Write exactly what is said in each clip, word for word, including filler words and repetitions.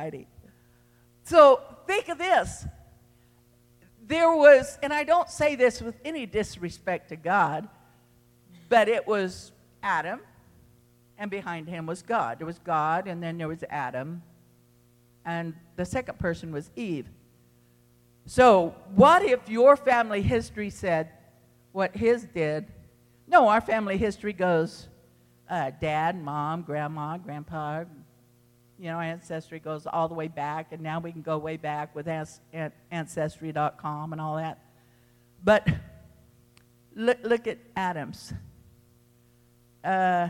society. So think of this. There was, and I don't say this with any disrespect to God, but it was Adam, and behind him was God. There was God, and then there was Adam, and the second person was Eve. So what if your family history said what his did? No, our family history goes uh, dad, mom, grandma, grandpa. You know, Ancestry goes all the way back, and now we can go way back with Ancestry dot com and all that. But look, look at Adam's. Uh,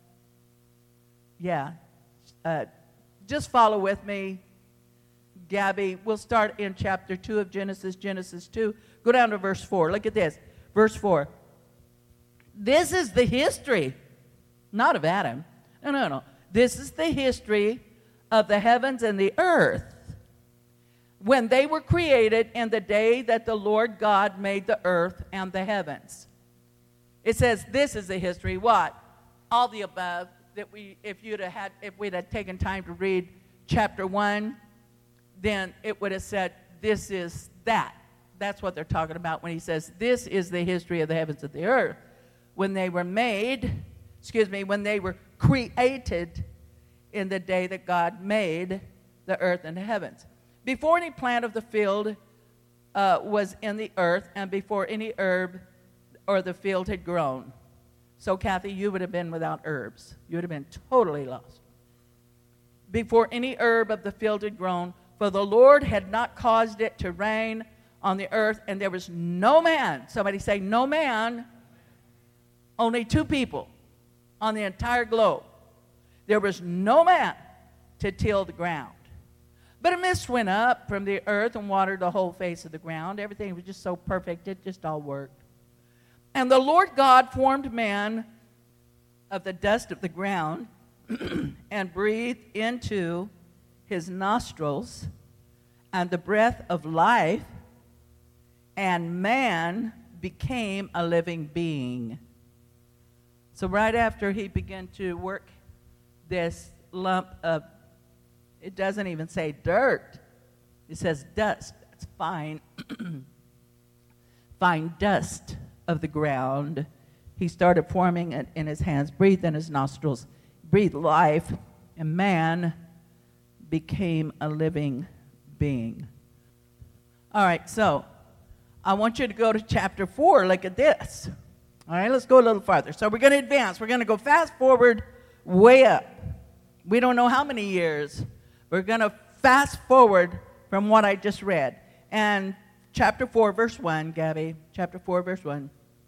yeah. Uh, just follow with me, Gabby. We'll start in chapter two of Genesis, Genesis two. Go down to verse four. Look at this. Verse four. This is the history, not of Adam. No, no, no. This is the history of the heavens and the earth when they were created in the day that the Lord God made the earth and the heavens. It says this is the history. What? All the above. That we, if you'd have had, if we'd have taken time to read chapter one, then it would have said this is that. That's what they're talking about when he says this is the history of the heavens and the earth. When they were made, excuse me, when they were created in the day that God made the earth and the heavens. Before any plant of the field uh, was in the earth, and before any herb or the field had grown. So, Kathy, you would have been without herbs. You would have been totally lost. Before any herb of the field had grown, for the Lord had not caused it to rain on the earth, and there was no man. Somebody say, no man. Only two people on the entire globe. There was no man to till the ground. But a mist went up from the earth and watered the whole face of the ground. Everything was just so perfect, it just all worked. And the Lord God formed man of the dust of the ground and breathed into his nostrils and the breath of life, and man became a living being. So right after he began to work this lump of, it doesn't even say dirt. It says dust. That's fine. Fine dust of the ground. He started forming it in his hands, breathed in his nostrils, breathed life, and man became a living being. All right, so I want you to go to chapter four. Look at this. All right, let's go a little farther. So we're going to advance. We're going to go fast forward way up. We don't know how many years. We're going to fast forward from what I just read. And chapter four, verse one, Gabby, chapter four, verse one.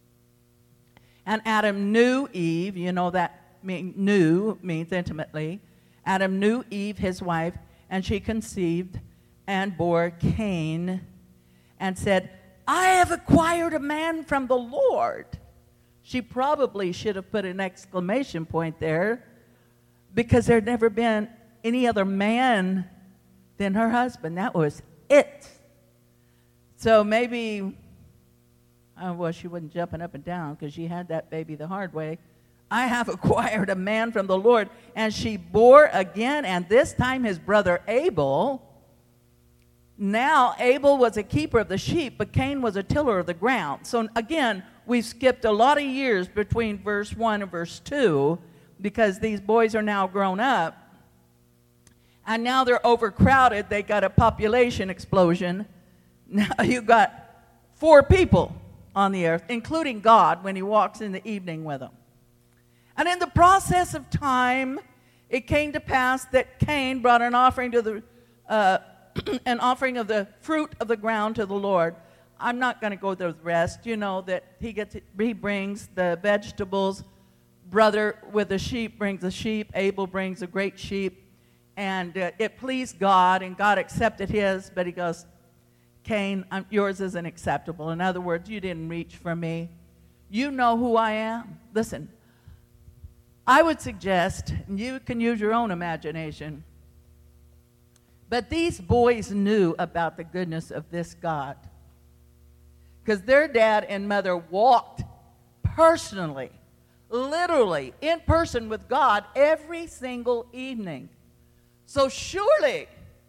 And Adam knew Eve. You know that mean, knew means intimately. Adam knew Eve, his wife, and she conceived and bore Cain and said, I have acquired a man from the Lord. She probably should have put an exclamation point there, because there had never been any other man than her husband. That was it. So maybe, oh, well, she wasn't jumping up and down because she had that baby the hard way. I have acquired a man from the Lord. And she bore again, and this time his brother Abel. Now Abel was a keeper of the sheep, but Cain was a tiller of the ground. So again, we skipped a lot of years between verse one and verse two, because these boys are now grown up. And now they're overcrowded. They got a population explosion. Now you got four people on the earth, including God when he walks in the evening with them. And in the process of time, it came to pass that Cain brought an offering to the uh, an offering of the fruit of the ground to the Lord. I'm not going to go through the rest. You know that he gets he brings the vegetables. Brother with the sheep brings the sheep. Abel brings a great sheep, and uh, it pleased God, and God accepted his. But he goes, Cain, I'm, yours isn't acceptable. In other words, you didn't reach for me. You know who I am. Listen, I would suggest, and you can use your own imagination, but these boys knew about the goodness of this God, because their dad and mother walked personally, literally in person with God every single evening. So surely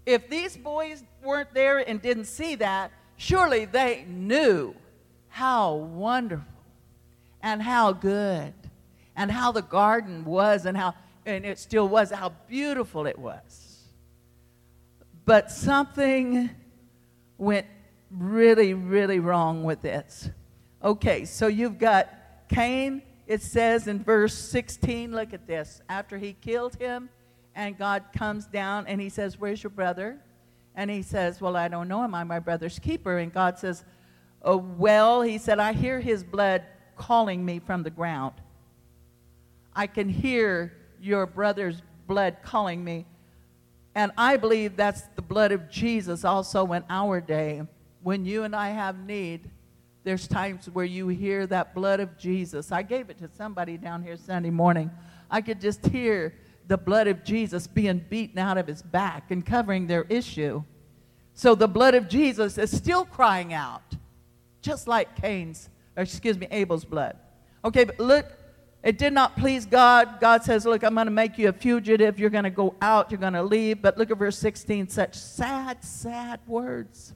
if these boys weren't there and didn't see that, surely they knew how wonderful and how good and how the garden was and how, and it still was, how beautiful it was. But something went really, really wrong with this. Okay, so you've got Cain. It says in verse sixteen, look at this. After he killed him, and God comes down and he says, where's your brother? And he says, well, I don't know him. I'm my brother's keeper. And God says, oh, well, he said, I hear his blood calling me from the ground. I can hear your brother's blood calling me. And I believe that's the blood of Jesus also in our day. When you and I have need, there's times where you hear that blood of Jesus. I gave it to somebody down here Sunday morning. I could just hear the blood of Jesus being beaten out of his back and covering their issue. So the blood of Jesus is still crying out, just like Cain's, or excuse me, Abel's blood. Okay, but look, it did not please God. God says, look, I'm going to make you a fugitive. You're going to go out. You're going to leave. But look at verse sixteen, such sad, sad words.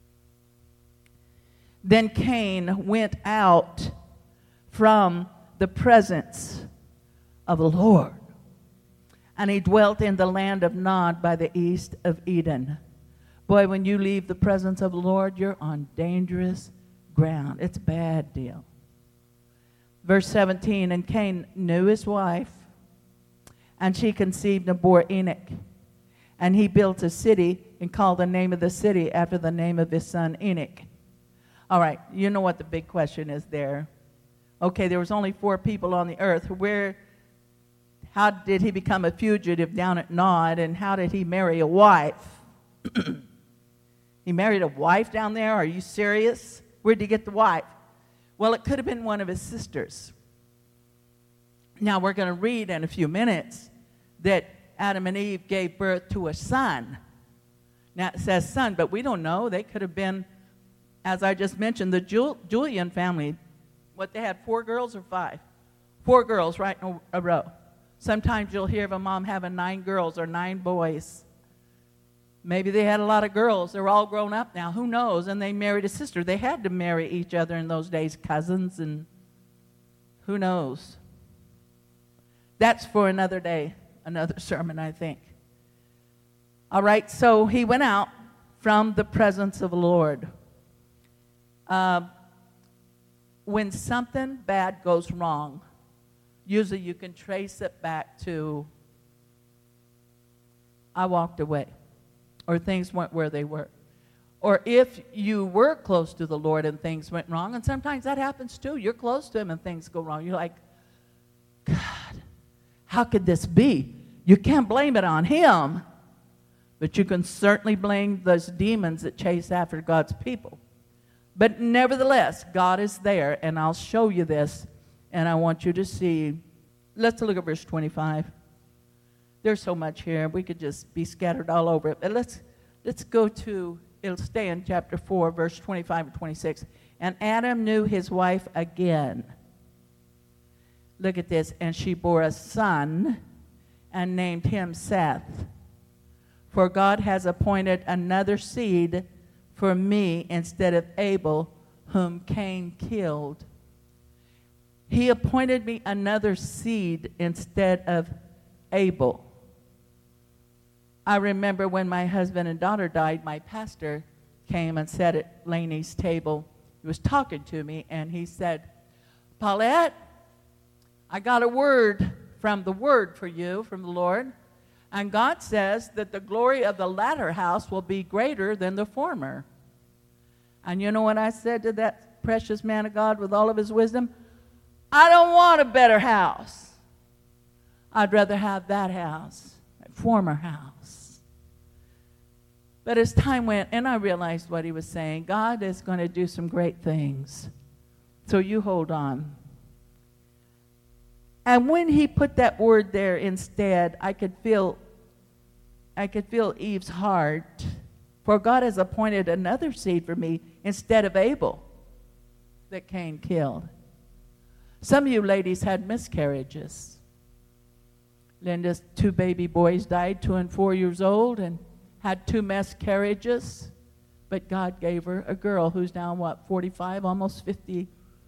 Then Cain went out from the presence of the Lord, and he dwelt in the land of Nod by the east of Eden. Boy, when you leave the presence of the Lord, you're on dangerous ground. It's a bad deal. Verse seventeen, and Cain knew his wife, and she conceived and bore Enoch. And he built a city and called the name of the city after the name of his son Enoch. All right, you know what the big question is there. Okay, there was only four people on the earth. Where, how did he become a fugitive down at Nod, and how did he marry a wife? He married a wife down there? Are you serious? Where'd he get the wife? Well, it could have been one of his sisters. Now, we're going to read in a few minutes that Adam and Eve gave birth to a son. Now, it says son, but we don't know. They could have been, as I just mentioned, the Jul- Julian family. What, they had four girls or five? Four girls right in a row. Sometimes you'll hear of a mom having nine girls or nine boys. Maybe they had a lot of girls. They're all grown up now. Who knows? And they married a sister. They had to marry each other in those days, cousins, and who knows? That's for another day, another sermon, I think. All right, so he went out from the presence of the Lord. Uh, when something bad goes wrong, usually you can trace it back to, I walked away, or things weren't where they were. Or if you were close to the Lord and things went wrong, and sometimes that happens too. You're close to him and things go wrong. You're like, God, how could this be? You can't blame it on him, but you can certainly blame those demons that chase after God's people. But nevertheless, God is there, and I'll show you this, and I want you to see. Let's look at verse twenty-five. There's so much here. We could just be scattered all over it. But let's, let's go to, it'll stay in chapter four, verse twenty-five and twenty-six. And Adam knew his wife again. Look at this. And she bore a son and named him Seth. For God has appointed another seed for me instead of Abel, whom Cain killed. He appointed me another seed instead of Abel. I remember when my husband and daughter died, my pastor came and sat at Laney's table. He was talking to me, and he said, Paulette, I got a word from the word for you, from the Lord. And God says that the glory of the latter house will be greater than the former. And you know what I said to that precious man of God with all of his wisdom? I don't want a better house. I'd rather have that house, that former house. But as time went, and I realized what he was saying, God is going to do some great things. So you hold on. And when he put that word there instead, I could feel, I could feel Eve's heart. For God has appointed another seed for me instead of Abel that Cain killed. Some of you ladies had miscarriages. Linda's two baby boys died, two and four years old, and had two miscarriages, but God gave her a girl who's now, what, forty-five, almost fifty.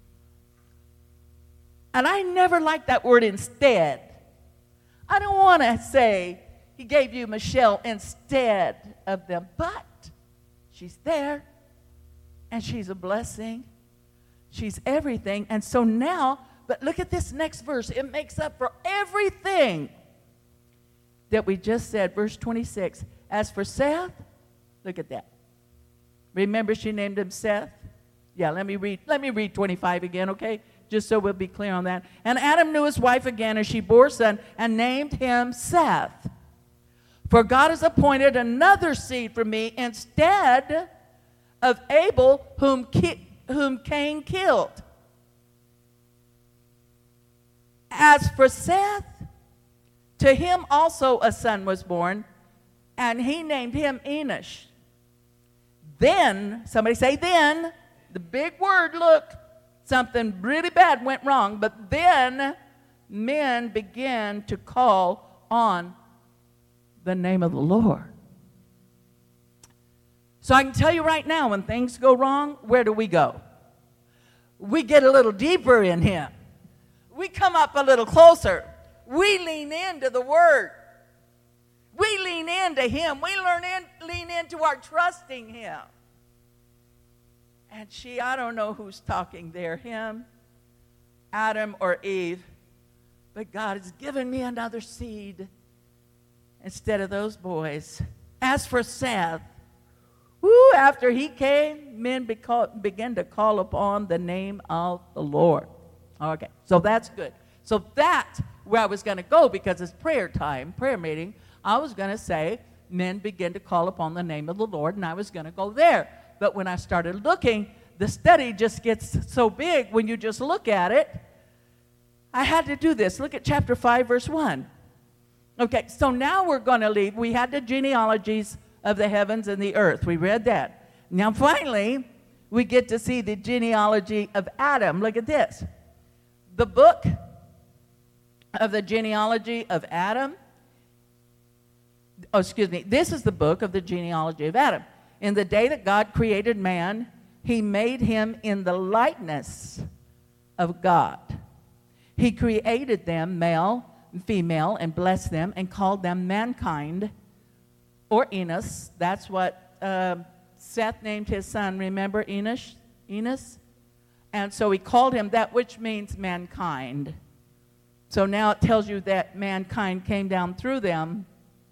And I never liked that word instead. I don't want to say he gave you Michelle instead of them, but she's there, and she's a blessing. She's everything. And so now, but look at this next verse. It makes up for everything that we just said. Verse twenty-six. As for Seth, look at that. Remember she named him Seth? Yeah, let me read, let me read twenty-five again, okay? Just so we'll be clear on that. And Adam knew his wife again, and she bore a son and named him Seth. For God has appointed another seed for me instead of Abel, whom, Ki- whom Cain killed. As for Seth, to him also a son was born, and he named him Enosh. Then, somebody say then, the big word, look, something really bad went wrong, but then men began to call on the name of the Lord. So I can tell you right now, when things go wrong, where do we go? We get a little deeper in Him. We come up a little closer. We lean into the Word. We lean into Him. We learn in, lean into our trusting Him. And she, I don't know who's talking there, him, Adam, or Eve, but God has given me another seed instead of those boys. As for Seth, woo, after he came, men beca- began to call upon the name of the Lord. Okay, so that's good. So that's where I was going to go, because it's prayer time, prayer meeting. I was going to say, men begin to call upon the name of the Lord, and I was going to go there. But when I started looking, the study just gets so big when you just look at it. I had to do this. Look at chapter five, verse one. Okay, so now we're going to leave. We had the genealogies of the heavens and the earth. We read that. Now finally, we get to see the genealogy of Adam. Look at this. The book of the genealogy of Adam. Oh, excuse me. This is the book of the genealogy of Adam. In the day that God created man, He made him in the likeness of God. He created them, male and female, and blessed them and called them mankind, or Enos. That's what uh, Seth named his son. Remember Enosh? Enos? And so he called him that, which means mankind. So now it tells you that mankind came down through them.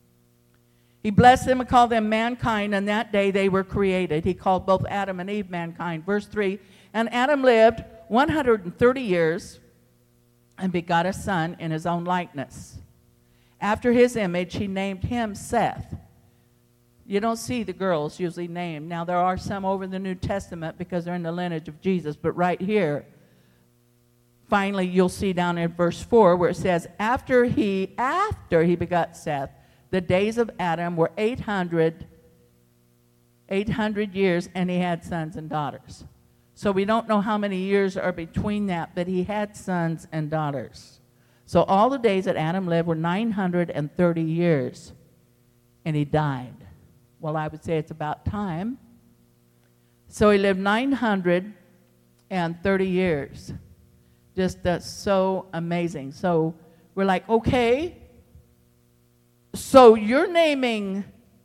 He blessed them and called them mankind, and that day they were created. He called both Adam and Eve mankind. Verse three, and Adam lived one hundred thirty years and begot a son in his own likeness. After his image, he named him Seth. You don't see the girls usually named. Now, there are some over in the New Testament because they're in the lineage of Jesus, but right here, finally, you'll see down in verse four where it says, after he, after he begot Seth, the days of Adam were eight hundred, eight hundred years, and he had sons and daughters. So we don't know how many years are between that, but he had sons and daughters. So all the days that Adam lived were nine hundred thirty years, and he died. Well, I would say it's about time. So he lived nine hundred thirty years. Just uh, so amazing. So we're like, okay, so you're naming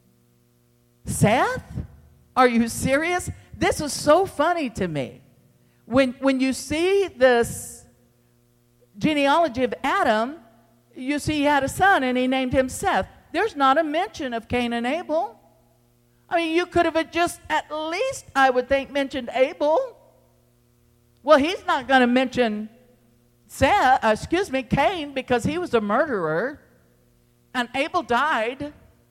Seth? Are you serious? This is so funny to me. When, when you see this genealogy of Adam, you see he had a son and he named him Seth. There's not a mention of Cain and Abel. I mean, you could have just at least, I would think, mentioned Abel. Well, he's not going to mention Seth, uh, excuse me, Cain, because he was a murderer. And Abel died.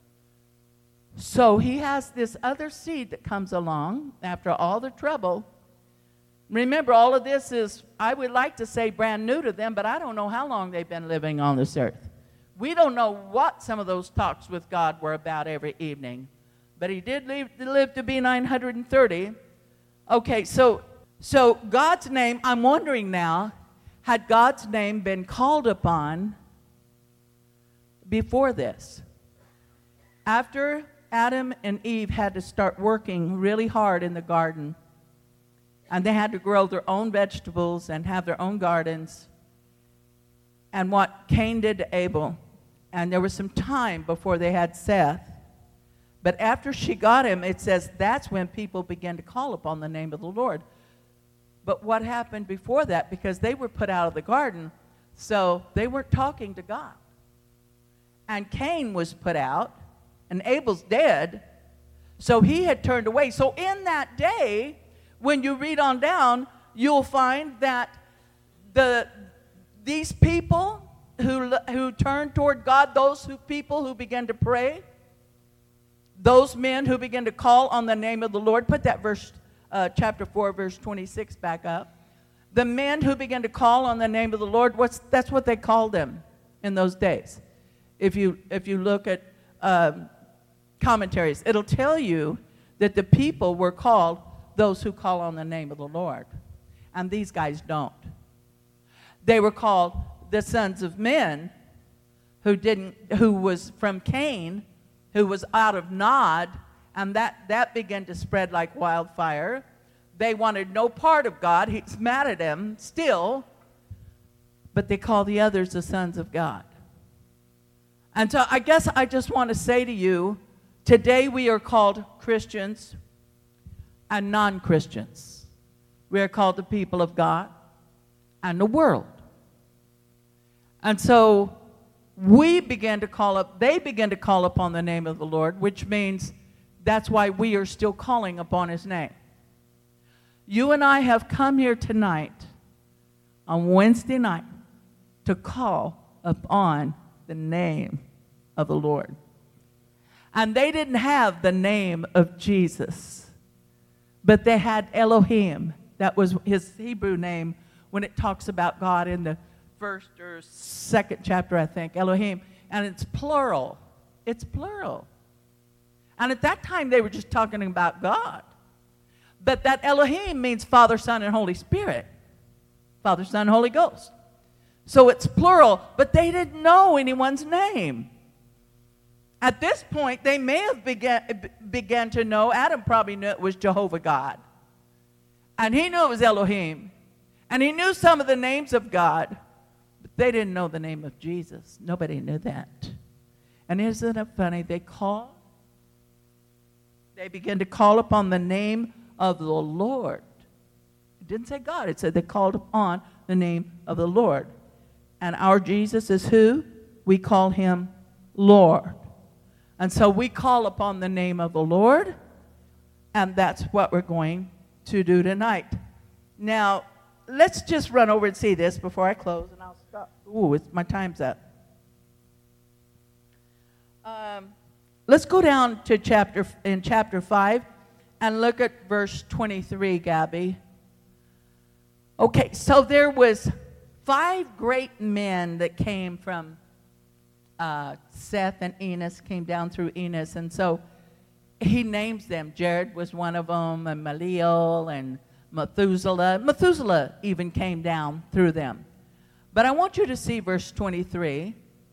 So he has this other seed that comes along after all the trouble. Remember, all of this is, I would like to say, brand new to them, but I don't know how long they've been living on this earth. We don't know what some of those talks with God were about every evening. But he did live, live to be nine hundred thirty. Okay, so, so God's name, I'm wondering now, had God's name been called upon before this? After Adam and Eve had to start working really hard in the garden. And they had to grow their own vegetables and have their own gardens. And what Cain did to Abel. And there was some time before they had Seth. But after she got him, it says that's when people began to call upon the name of the Lord. But what happened before that? Because they were put out of the garden, so they weren't talking to God. And Cain was put out, and Abel's dead, so he had turned away. So in that day, when you read on down, you'll find that the these people who who turned toward God, those who people who began to pray, those men who began to call on the name of the Lord. Put that verse, uh, chapter four, verse twenty-six back up. The men who began to call on the name of the Lord, what's, that's what they called them in those days. If you, if you look at um, commentaries, it'll tell you that the people were called those who call on the name of the Lord. And these guys don't. They were called the sons of men who didn't, who was from Cain, who was out of Nod, and that, that began to spread like wildfire. They wanted no part of God. He's mad at them still, but they call the others the sons of God. And so I guess I just want to say to you, today we are called Christians and non-Christians. We are called the people of God and the world. And so we began to call up, they began to call upon the name of the Lord, which means that's why we are still calling upon his name. You and I have come here tonight on Wednesday night to call upon the name of the Lord. And they didn't have the name of Jesus, but they had Elohim. That was his Hebrew name when it talks about God in the first or second chapter, I think, Elohim. And it's plural. It's plural. And at that time, they were just talking about God. But that Elohim means Father, Son, and Holy Spirit. Father, Son, Holy Ghost. So it's plural, but they didn't know anyone's name. At this point, they may have began, began to know, Adam probably knew it was Jehovah God. And he knew it was Elohim. And he knew some of the names of God, but they didn't know the name of Jesus. Nobody knew that. And isn't it funny? They called, they began to call upon the name of the Lord. It didn't say God. It said they called upon the name of the Lord. And our Jesus is who? We call him Lord. And so we call upon the name of the Lord, and that's what we're going to do tonight. Now, let's just run over and see this before I close, and I'll stop. Ooh, it's, my time's up. Um, let's go down to chapter in chapter five and look at verse twenty-three, Gabby. Okay, so there was five great men that came from uh, Seth, and Enos came down through Enos, and so he names them. Jared was one of them, and Maleel, and Methuselah. Methuselah even came down through them. But I want you to see verse twenty-three.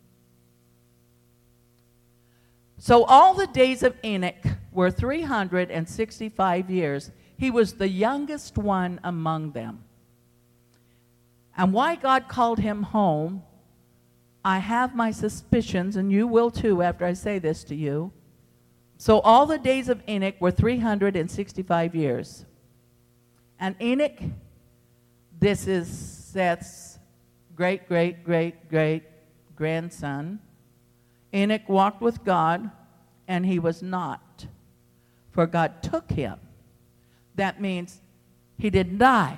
So all the days of Enoch were three hundred sixty-five years. He was the youngest one among them. And why God called him home, I have my suspicions, and you will too after I say this to you. So all the days of Enoch were three hundred sixty-five years. And Enoch, this is Seth's great, great, great, great grandson. Enoch walked with God, and he was not, for God took him. That means he didn't die.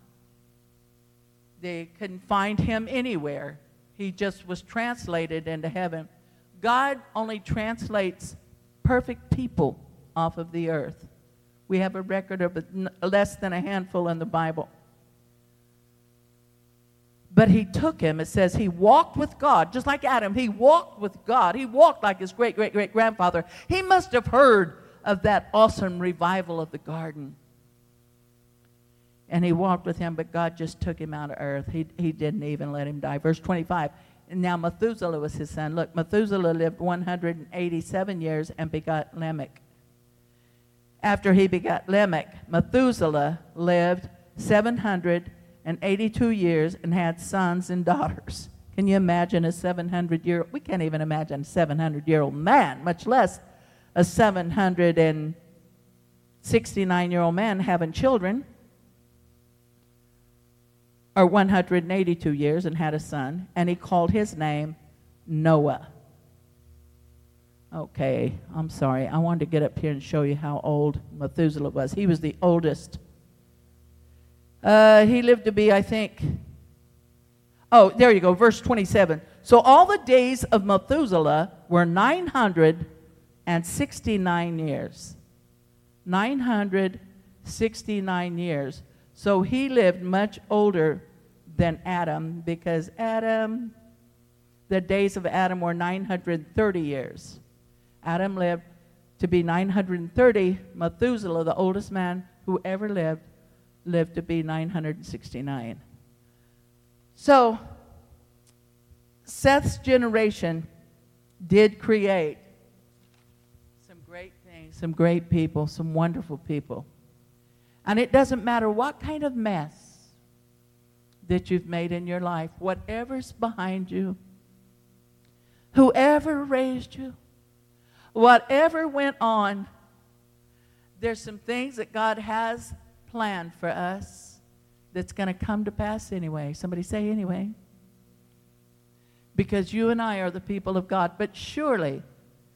They couldn't find him anywhere. He just was translated into heaven. God only translates perfect people off of the earth. We have a record of less than a handful in the Bible. But he took him. It says he walked with God, just like Adam. He walked with God. He walked like his great-great-great-grandfather. He must have heard of that awesome revival of the garden. And he walked with him, but God just took him out of earth. He, he didn't even let him die. Verse twenty-five, now Methuselah was his son. Look, Methuselah lived one hundred eighty-seven years and begot Lamech. After he begot Lamech, Methuselah lived seven hundred eighty-two years and had sons and daughters. Can you imagine a seven hundred year, we can't even imagine a seven hundred year old man, much less a seven hundred sixty-nine year old man having children, or one hundred eighty-two years and had a son, and he called his name Noah. Okay, I'm sorry. I wanted to get up here and show you how old Methuselah was. He was the oldest. Uh, he lived to be, I think, oh, there you go, verse twenty-seven. So all the days of Methuselah were nine hundred sixty-nine years. nine hundred sixty-nine years. So he lived much older than Adam, because Adam, the days of Adam were nine hundred thirty years. Adam lived to be nine hundred thirty. Methuselah, the oldest man who ever lived, lived to be nine hundred sixty-nine. So Seth's generation did create some great things, some great people, some wonderful people. And it doesn't matter what kind of mess that you've made in your life, whatever's behind you, whoever raised you, whatever went on, there's some things that God has planned for us that's going to come to pass anyway. Somebody say anyway. Because you and I are the people of God. But surely,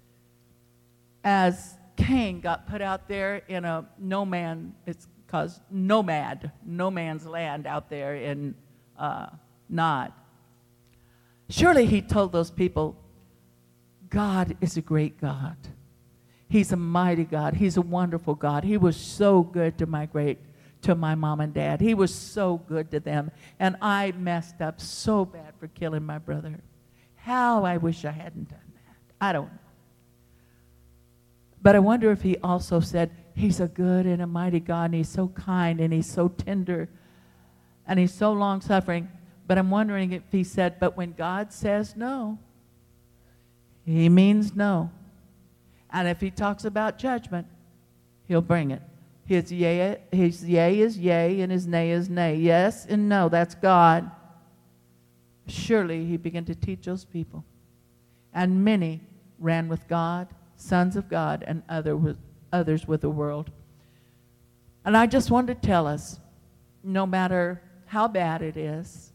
as Cain got put out there in a no man, it's cause nomad, no man's land out there in uh, Nod. Surely he told those people, God is a great God. He's a mighty God. He's a wonderful God. He was so good to my great, to my mom and dad. He was so good to them. And I messed up so bad for killing my brother. How I wish I hadn't done that. I don't know. But I wonder if he also said, he's a good and a mighty God, and he's so kind, and he's so tender, and he's so long-suffering. But I'm wondering if he said, but when God says no, he means no. And if he talks about judgment, he'll bring it. His yea, his yea is yea, and his nay is nay. Yes and no, that's God. Surely he began to teach those people. And many ran with God, sons of God, and other with, others with the world. And I just want to tell us, no matter how bad it is,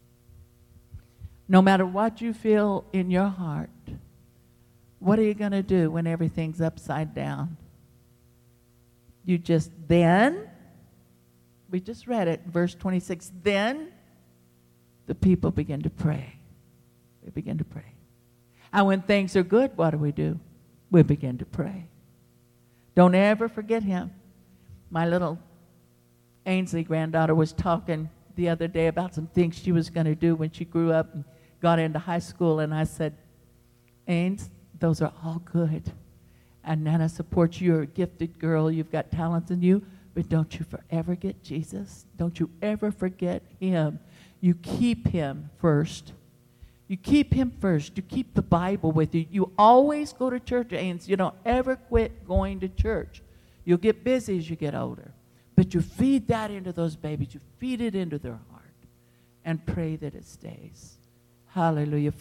no matter what you feel in your heart, what are you going to do when everything's upside down? You just then, we just read it, verse twenty-six, then the people begin to pray. They begin to pray. And when things are good, what do we do? We begin to pray. Don't ever forget him. My little Ainsley granddaughter was talking the other day about some things she was going to do when she grew up and got into high school. And I said, Ains, those are all good. And Nana supports you. You're a gifted girl. You've got talents in you. But don't you forever get Jesus. Don't you ever forget him. You keep him first. You keep him first. You keep the Bible with you. You always go to church, Ains. You don't ever quit going to church. You'll get busy as you get older. But you feed that into those babies. You feed it into their heart. And pray that it stays. Hallelujah.